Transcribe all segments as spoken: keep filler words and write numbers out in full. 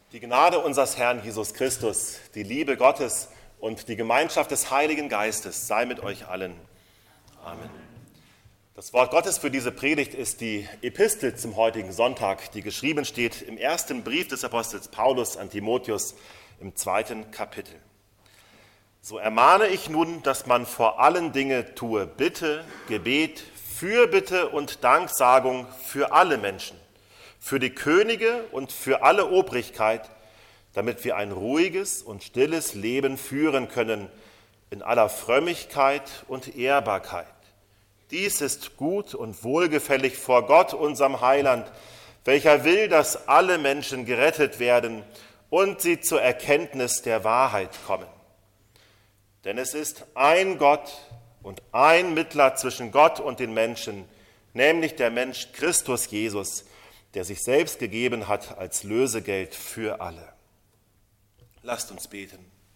Die Gnade unseres Herrn Jesus Christus, die Liebe Gottes und die Gemeinschaft des Heiligen Geistes sei mit euch allen. Amen. Das Wort Gottes für diese Predigt ist die Epistel zum heutigen Sonntag, die geschrieben steht im ersten Brief des Apostels Paulus an Timotheus im zweiten Kapitel. So ermahne ich nun, dass man vor allen Dingen tue Bitte, Gebet, Fürbitte und Danksagung für alle Menschen, für die Könige und für alle Obrigkeit, damit wir ein ruhiges und stilles Leben führen können, in aller Frömmigkeit und Ehrbarkeit. Dies ist gut und wohlgefällig vor Gott, unserem Heiland, welcher will, dass alle Menschen gerettet werden und sie zur Erkenntnis der Wahrheit kommen. Denn es ist ein Gott und ein Mittler zwischen Gott und den Menschen, nämlich der Mensch Christus Jesus, der sich selbst gegeben hat als Lösegeld für alle. Lasst uns beten.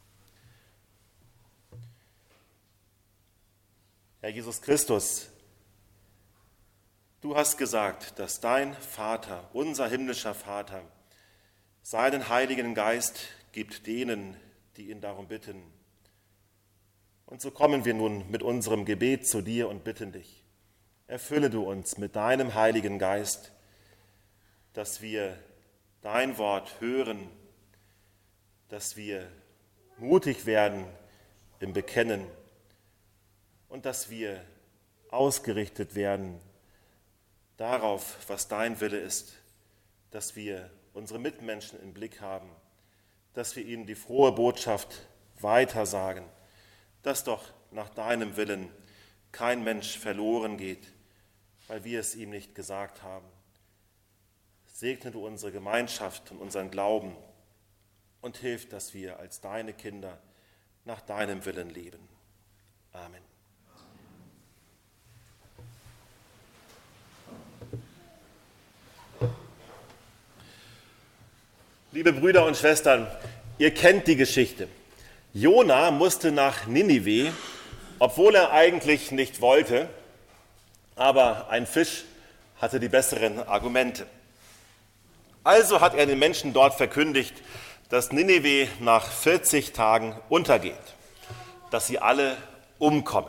Herr Jesus Christus, du hast gesagt, dass dein Vater, unser himmlischer Vater, seinen Heiligen Geist gibt denen, die ihn darum bitten. Und so kommen wir nun mit unserem Gebet zu dir und bitten dich, erfülle du uns mit deinem Heiligen Geist, dass wir dein Wort hören, dass wir mutig werden im Bekennen und dass wir ausgerichtet werden darauf, was dein Wille ist, dass wir unsere Mitmenschen im Blick haben, dass wir ihnen die frohe Botschaft weitersagen, dass doch nach deinem Willen kein Mensch verloren geht, weil wir es ihm nicht gesagt haben. Segne du unsere Gemeinschaft und unseren Glauben und hilf, dass wir als deine Kinder nach deinem Willen leben. Amen. Liebe Brüder und Schwestern, ihr kennt die Geschichte. Jona musste nach Ninive, obwohl er eigentlich nicht wollte, aber ein Fisch hatte die besseren Argumente. Also hat er den Menschen dort verkündigt, dass Ninive nach vierzig Tagen untergeht, dass sie alle umkommen.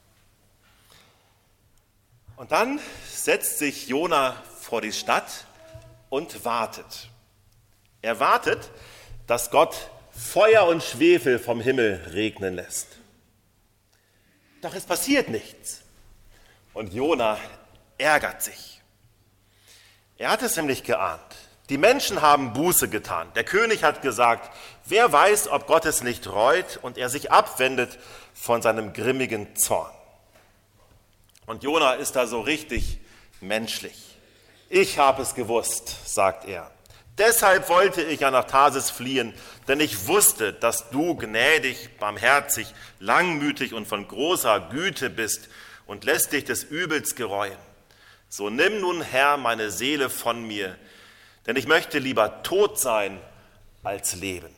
Und dann setzt sich Jona vor die Stadt und wartet. Er wartet, dass Gott Feuer und Schwefel vom Himmel regnen lässt. Doch es passiert nichts. Und Jona ärgert sich. Er hat es nämlich geahnt. Die Menschen haben Buße getan. Der König hat gesagt, wer weiß, ob Gott es nicht reut und er sich abwendet von seinem grimmigen Zorn. Und Jona ist da so richtig menschlich. Ich habe es gewusst, sagt er. Deshalb wollte ich ja nach Tarsis fliehen, denn ich wusste, dass du gnädig, barmherzig, langmütig und von großer Güte bist und lässt dich des Übels gereuen. So nimm nun, Herr, meine Seele von mir, denn ich möchte lieber tot sein als leben.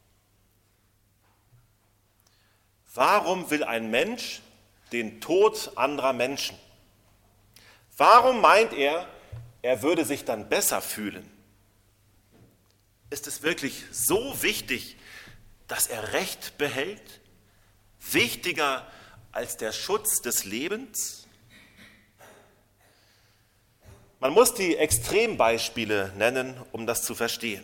Warum will ein Mensch den Tod anderer Menschen? Warum meint er, er würde sich dann besser fühlen? Ist es wirklich so wichtig, dass er Recht behält? Wichtiger als der Schutz des Lebens? Man muss die Extrembeispiele nennen, um das zu verstehen.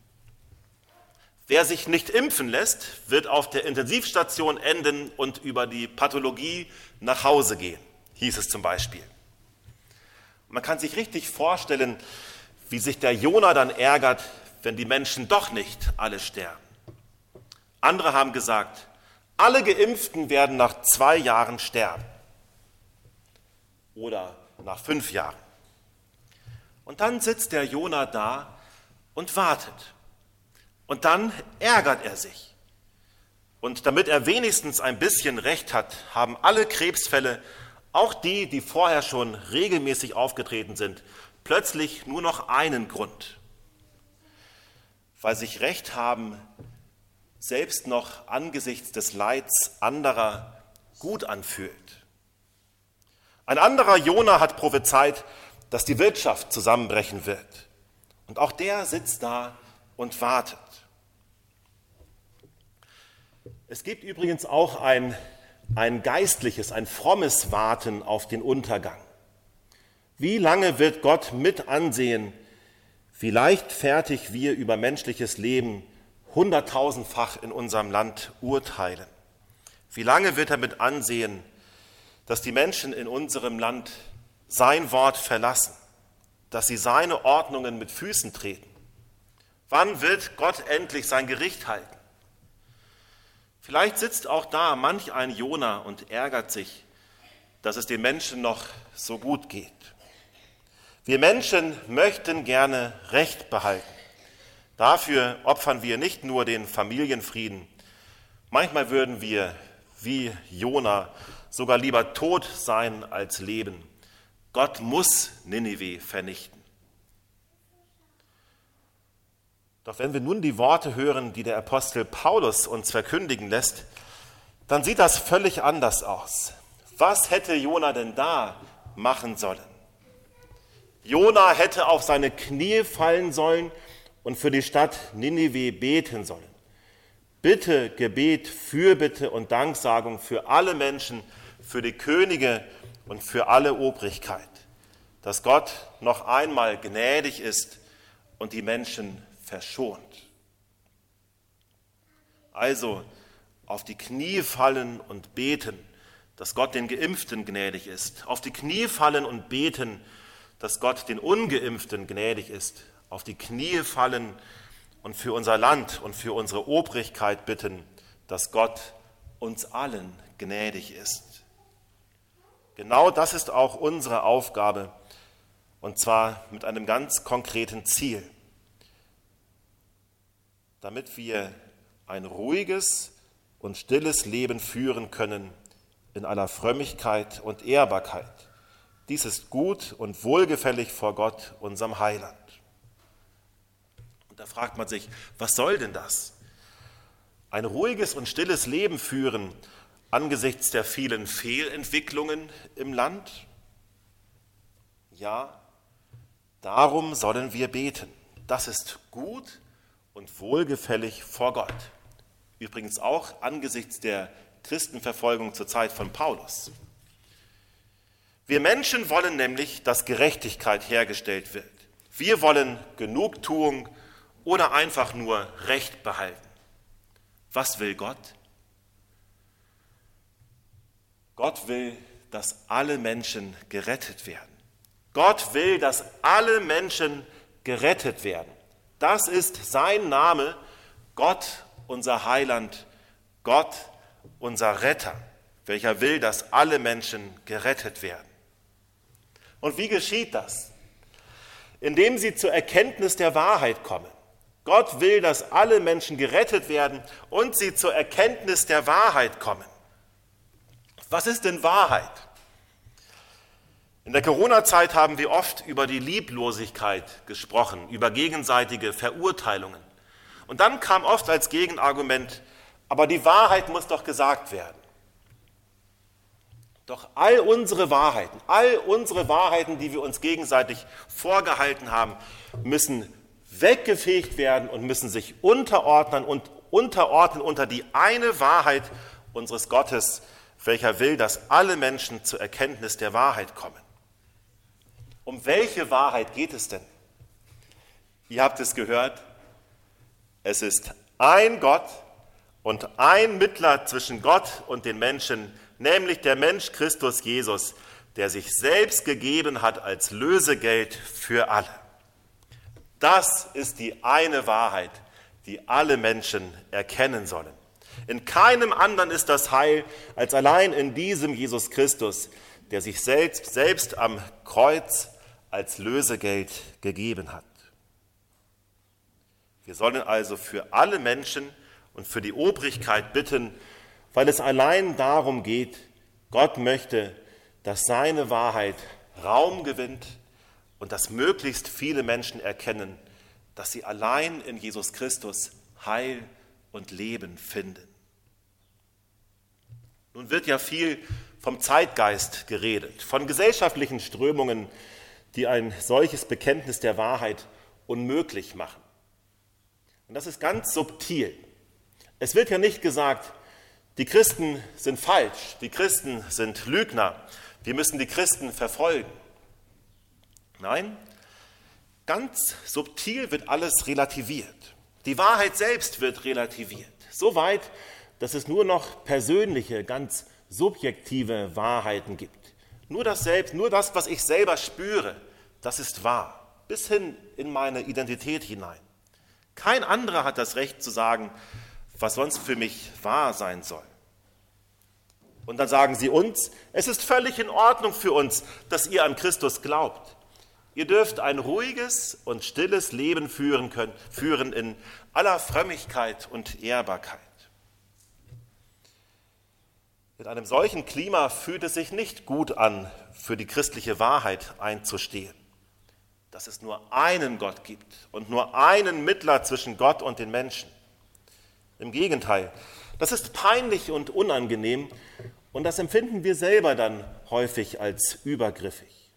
Wer sich nicht impfen lässt, wird auf der Intensivstation enden und über die Pathologie nach Hause gehen, hieß es zum Beispiel. Man kann sich richtig vorstellen, wie sich der Jona dann ärgert, wenn die Menschen doch nicht alle sterben. Andere haben gesagt, alle Geimpften werden nach zwei Jahren sterben oder nach fünf Jahren. Und dann sitzt der Jona da und wartet. Und dann ärgert er sich. Und damit er wenigstens ein bisschen Recht hat, haben alle Krebsfälle, auch die, die vorher schon regelmäßig aufgetreten sind, plötzlich nur noch einen Grund. Weil sich Recht haben selbst noch angesichts des Leids anderer gut anfühlt. Ein anderer Jona hat prophezeit, dass die Wirtschaft zusammenbrechen wird. Und auch der sitzt da und wartet. Es gibt übrigens auch ein, ein geistliches, ein frommes Warten auf den Untergang. Wie lange wird Gott mit ansehen, wie leichtfertig wir über menschliches Leben hunderttausendfach in unserem Land urteilen? Wie lange wird er mit ansehen, dass die Menschen in unserem Land sein Wort verlassen, dass sie seine Ordnungen mit Füßen treten? Wann wird Gott endlich sein Gericht halten? Vielleicht sitzt auch da manch ein Jona und ärgert sich, dass es den Menschen noch so gut geht. Wir Menschen möchten gerne Recht behalten. Dafür opfern wir nicht nur den Familienfrieden. Manchmal würden wir, wie Jona, sogar lieber tot sein als leben. Gott muss Ninive vernichten. Doch wenn wir nun die Worte hören, die der Apostel Paulus uns verkündigen lässt, dann sieht das völlig anders aus. Was hätte Jona denn da machen sollen? Jona hätte auf seine Knie fallen sollen und für die Stadt Ninive beten sollen. Bitte, Gebet, Fürbitte und Danksagung für alle Menschen, für die Könige und für alle Obrigkeit, dass Gott noch einmal gnädig ist und die Menschen verschont. Also auf die Knie fallen und beten, dass Gott den Geimpften gnädig ist. Auf die Knie fallen und beten, dass Gott den Ungeimpften gnädig ist. Auf die Knie fallen und für unser Land und für unsere Obrigkeit bitten, dass Gott uns allen gnädig ist. Genau das ist auch unsere Aufgabe, und zwar mit einem ganz konkreten Ziel, damit wir ein ruhiges und stilles Leben führen können in aller Frömmigkeit und Ehrbarkeit. Dies ist gut und wohlgefällig vor Gott, unserem Heiland. Und da fragt man sich, was soll denn das? Ein ruhiges und stilles Leben führen angesichts der vielen Fehlentwicklungen im Land? Ja, darum sollen wir beten. Das ist gut und wohlgefällig vor Gott. Übrigens auch angesichts der Christenverfolgung zur Zeit von Paulus. Wir Menschen wollen nämlich, dass Gerechtigkeit hergestellt wird. Wir wollen Genugtuung oder einfach nur Recht behalten. Was will Gott? Gott will, dass alle Menschen gerettet werden. Gott will, dass alle Menschen gerettet werden. Das ist sein Name, Gott, unser Heiland, Gott, unser Retter, welcher will, dass alle Menschen gerettet werden. Und wie geschieht das? Indem sie zur Erkenntnis der Wahrheit kommen. Gott will, dass alle Menschen gerettet werden und sie zur Erkenntnis der Wahrheit kommen. Was ist denn Wahrheit? In der Corona-Zeit haben wir oft über die Lieblosigkeit gesprochen, über gegenseitige Verurteilungen. Und dann kam oft als Gegenargument, aber die Wahrheit muss doch gesagt werden. Doch all unsere Wahrheiten, all unsere Wahrheiten, die wir uns gegenseitig vorgehalten haben, müssen weggefegt werden und müssen sich unterordnen und unterordnen unter die eine Wahrheit unseres Gottes, welcher will, dass alle Menschen zur Erkenntnis der Wahrheit kommen. Um welche Wahrheit geht es denn? Ihr habt es gehört, es ist ein Gott und ein Mittler zwischen Gott und den Menschen, nämlich der Mensch Christus Jesus, der sich selbst gegeben hat als Lösegeld für alle. Das ist die eine Wahrheit, die alle Menschen erkennen sollen. In keinem anderen ist das Heil als allein in diesem Jesus Christus, der sich selbst, selbst am Kreuz als Lösegeld gegeben hat. Wir sollen also für alle Menschen und für die Obrigkeit bitten, weil es allein darum geht, Gott möchte, dass seine Wahrheit Raum gewinnt und dass möglichst viele Menschen erkennen, dass sie allein in Jesus Christus Heil und Leben finden. Nun wird ja viel vom Zeitgeist geredet, von gesellschaftlichen Strömungen, die ein solches Bekenntnis der Wahrheit unmöglich machen. Und das ist ganz subtil. Es wird ja nicht gesagt, die Christen sind falsch, die Christen sind Lügner, wir müssen die Christen verfolgen. Nein, ganz subtil wird alles relativiert. Die Wahrheit selbst wird relativiert. So weit, dass es nur noch persönliche, ganz subjektive Wahrheiten gibt. Nur das Selbst, nur das, was ich selber spüre, das ist wahr, bis hin in meine Identität hinein. Kein anderer hat das Recht zu sagen, was sonst für mich wahr sein soll. Und dann sagen sie uns, es ist völlig in Ordnung für uns, dass ihr an Christus glaubt. Ihr dürft ein ruhiges und stilles Leben führen können, führen in aller Frömmigkeit und Ehrbarkeit. In einem solchen Klima fühlt es sich nicht gut an, für die christliche Wahrheit einzustehen. Dass es nur einen Gott gibt und nur einen Mittler zwischen Gott und den Menschen. Im Gegenteil, das ist peinlich und unangenehm und das empfinden wir selber dann häufig als übergriffig.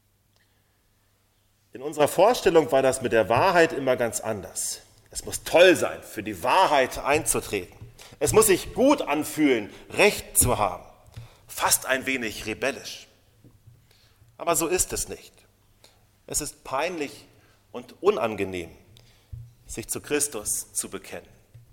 In unserer Vorstellung war das mit der Wahrheit immer ganz anders. Es muss toll sein, für die Wahrheit einzutreten. Es muss sich gut anfühlen, Recht zu haben. Fast ein wenig rebellisch. Aber so ist es nicht. Es ist peinlich und unangenehm, sich zu Christus zu bekennen.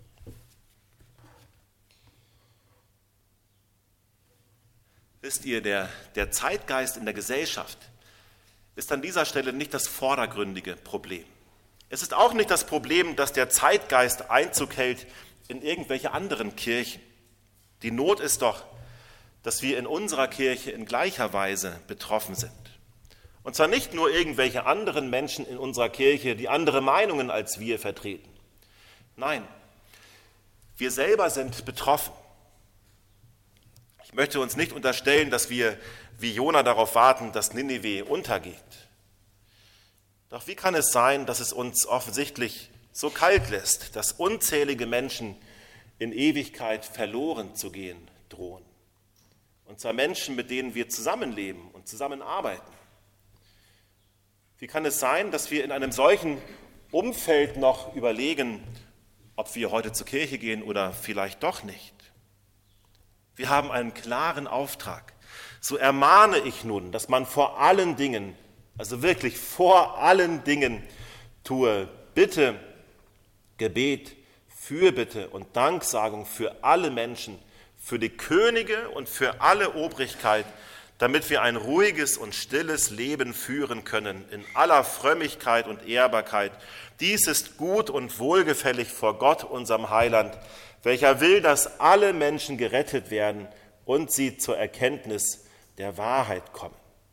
Wisst ihr, der, der Zeitgeist in der Gesellschaft ist an dieser Stelle nicht das vordergründige Problem. Es ist auch nicht das Problem, dass der Zeitgeist Einzug hält in irgendwelche anderen Kirchen. Die Not ist doch, dass wir in unserer Kirche in gleicher Weise betroffen sind. Und zwar nicht nur irgendwelche anderen Menschen in unserer Kirche, die andere Meinungen als wir vertreten. Nein, wir selber sind betroffen. Ich möchte uns nicht unterstellen, dass wir wie Jona darauf warten, dass Ninive untergeht. Doch wie kann es sein, dass es uns offensichtlich so kalt lässt, dass unzählige Menschen in Ewigkeit verloren zu gehen drohen? Und zwar Menschen, mit denen wir zusammenleben und zusammenarbeiten. Wie kann es sein, dass wir in einem solchen Umfeld noch überlegen, ob wir heute zur Kirche gehen oder vielleicht doch nicht? Wir haben einen klaren Auftrag. So ermahne ich nun, dass man vor allen Dingen, also wirklich vor allen Dingen tue Bitte, Gebet, Fürbitte und Danksagung für alle Menschen, für die Könige und für alle Obrigkeit, damit wir ein ruhiges und stilles Leben führen können in aller Frömmigkeit und Ehrbarkeit. Dies ist gut und wohlgefällig vor Gott, unserem Heiland, welcher will, dass alle Menschen gerettet werden und sie zur Erkenntnis der Wahrheit kommen.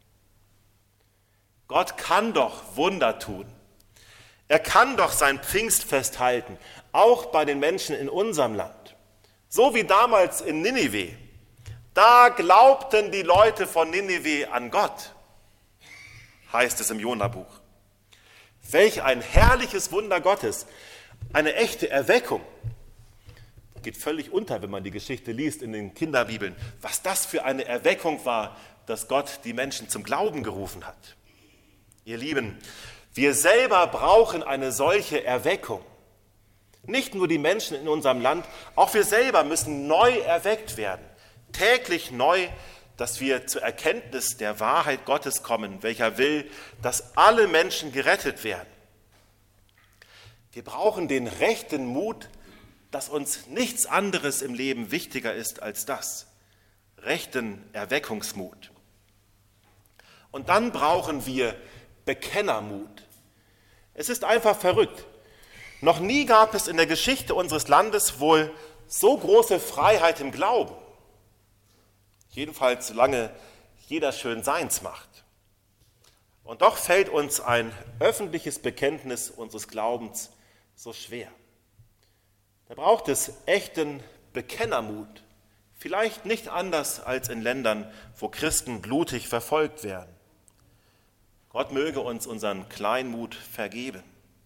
Gott kann doch Wunder tun. Er kann doch sein Pfingstfest halten, auch bei den Menschen in unserem Land. So wie damals in Ninive. Da glaubten die Leute von Ninive an Gott, heißt es im Jona-Buch. Welch ein herrliches Wunder Gottes, eine echte Erweckung. Geht völlig unter, wenn man die Geschichte liest in den Kinderbibeln, was das für eine Erweckung war, dass Gott die Menschen zum Glauben gerufen hat. Ihr Lieben, wir selber brauchen eine solche Erweckung. Nicht nur die Menschen in unserem Land, auch wir selber müssen neu erweckt werden. Täglich neu, dass wir zur Erkenntnis der Wahrheit Gottes kommen, welcher will, dass alle Menschen gerettet werden. Wir brauchen den rechten Mut, dass uns nichts anderes im Leben wichtiger ist als das. Rechten Erweckungsmut. Und dann brauchen wir Bekennermut. Es ist einfach verrückt. Noch nie gab es in der Geschichte unseres Landes wohl so große Freiheit im Glauben. Jedenfalls solange jeder schön seins macht. Und doch fällt uns ein öffentliches Bekenntnis unseres Glaubens so schwer. Da braucht es echten Bekennermut. Vielleicht nicht anders als in Ländern, wo Christen blutig verfolgt werden. Gott möge uns unseren Kleinmut vergeben.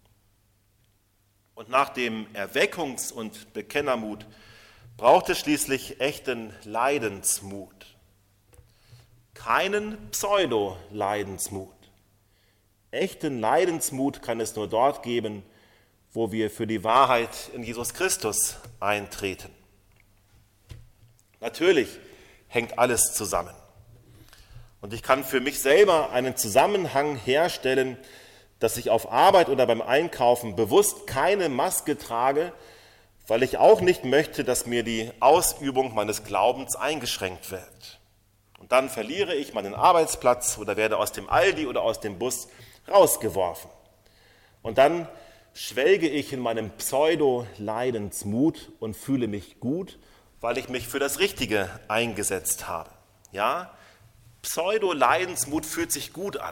Und nach dem Erweckungs- und Bekennermut braucht es schließlich echten Leidensmut. Keinen Pseudo-Leidensmut. Echten Leidensmut kann es nur dort geben, wo wir für die Wahrheit in Jesus Christus eintreten. Natürlich hängt alles zusammen. Und ich kann für mich selber einen Zusammenhang herstellen, dass ich auf Arbeit oder beim Einkaufen bewusst keine Maske trage, weil ich auch nicht möchte, dass mir die Ausübung meines Glaubens eingeschränkt wird. Und dann verliere ich meinen Arbeitsplatz oder werde aus dem Aldi oder aus dem Bus rausgeworfen. Und dann schwelge ich in meinem Pseudo-Leidensmut und fühle mich gut, weil ich mich für das Richtige eingesetzt habe. Ja, Pseudo-Leidensmut fühlt sich gut an.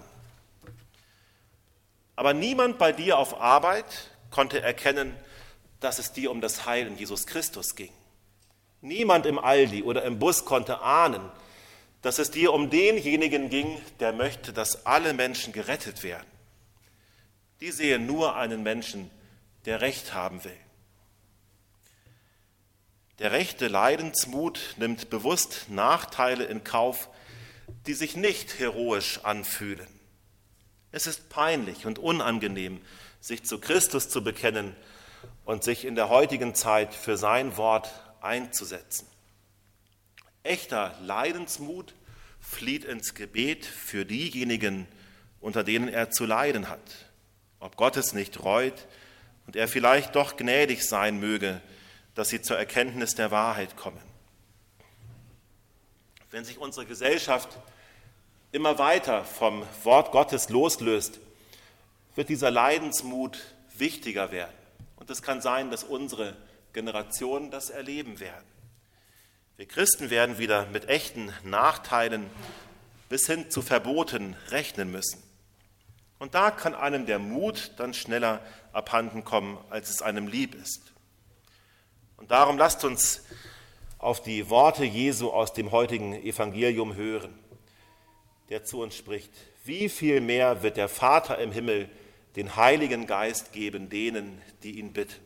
Aber niemand bei dir auf Arbeit konnte erkennen, dass es dir um das Heil in Jesus Christus ging. Niemand im Aldi oder im Bus konnte ahnen, dass es dir um denjenigen ging, der möchte, dass alle Menschen gerettet werden. Die sehen nur einen Menschen, der Recht haben will. Der rechte Leidensmut nimmt bewusst Nachteile in Kauf, die sich nicht heroisch anfühlen. Es ist peinlich und unangenehm, sich zu Christus zu bekennen und sich in der heutigen Zeit für sein Wort einzusetzen. Echter Leidensmut flieht ins Gebet für diejenigen, unter denen er zu leiden hat, ob Gott es nicht reut und er vielleicht doch gnädig sein möge, dass sie zur Erkenntnis der Wahrheit kommen. Wenn sich unsere Gesellschaft immer weiter vom Wort Gottes loslöst, wird dieser Leidensmut wichtiger werden. Und es kann sein, dass unsere Generationen das erleben werden. Wir Christen werden wieder mit echten Nachteilen bis hin zu Verboten rechnen müssen. Und da kann einem der Mut dann schneller abhanden kommen, als es einem lieb ist. Und darum lasst uns auf die Worte Jesu aus dem heutigen Evangelium hören, der zu uns spricht: Wie viel mehr wird der Vater im Himmel den Heiligen Geist geben denen, die ihn bitten?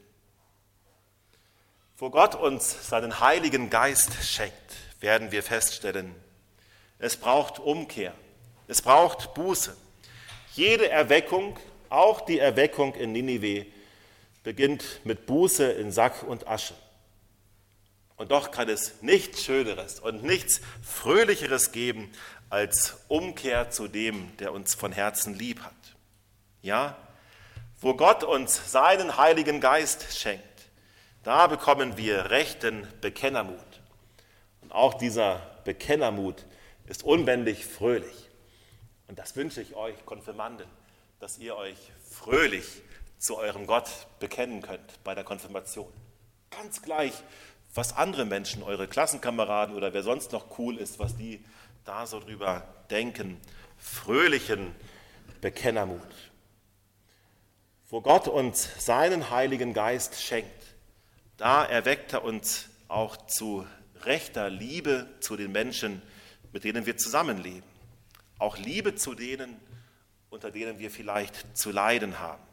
Wo Gott uns seinen Heiligen Geist schenkt, werden wir feststellen, es braucht Umkehr, es braucht Buße. Jede Erweckung, auch die Erweckung in Ninive, beginnt mit Buße in Sack und Asche. Und doch kann es nichts Schöneres und nichts Fröhlicheres geben als Umkehr zu dem, der uns von Herzen lieb hat. Ja, wo Gott uns seinen Heiligen Geist schenkt, da bekommen wir rechten Bekennermut. Und auch dieser Bekennermut ist unbändig fröhlich. Und das wünsche ich euch, Konfirmanden, dass ihr euch fröhlich zu eurem Gott bekennen könnt bei der Konfirmation. Ganz gleich, was andere Menschen, eure Klassenkameraden oder wer sonst noch cool ist, was die da so drüber denken. Fröhlichen Bekennermut. Wo Gott uns seinen Heiligen Geist schenkt, da erweckt er uns auch zu rechter Liebe zu den Menschen, mit denen wir zusammenleben. Auch Liebe zu denen, unter denen wir vielleicht zu leiden haben.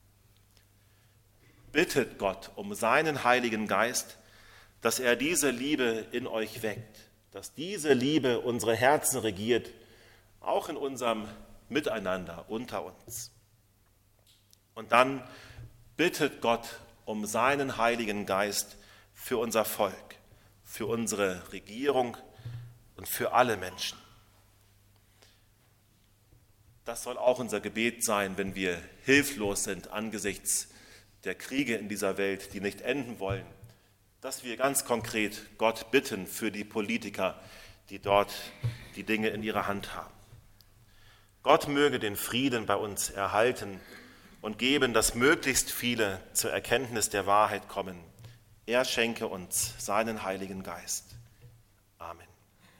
Bittet Gott um seinen Heiligen Geist, dass er diese Liebe in euch weckt, dass diese Liebe unsere Herzen regiert, auch in unserem Miteinander unter uns. Und dann bittet Gott um seinen Heiligen Geist für unser Volk, für unsere Regierung und für alle Menschen. Das soll auch unser Gebet sein, wenn wir hilflos sind angesichts der Kriege in dieser Welt, die nicht enden wollen, dass wir ganz konkret Gott bitten für die Politiker, die dort die Dinge in ihrer Hand haben. Gott möge den Frieden bei uns erhalten und geben, dass möglichst viele zur Erkenntnis der Wahrheit kommen. Er schenke uns seinen Heiligen Geist. Amen.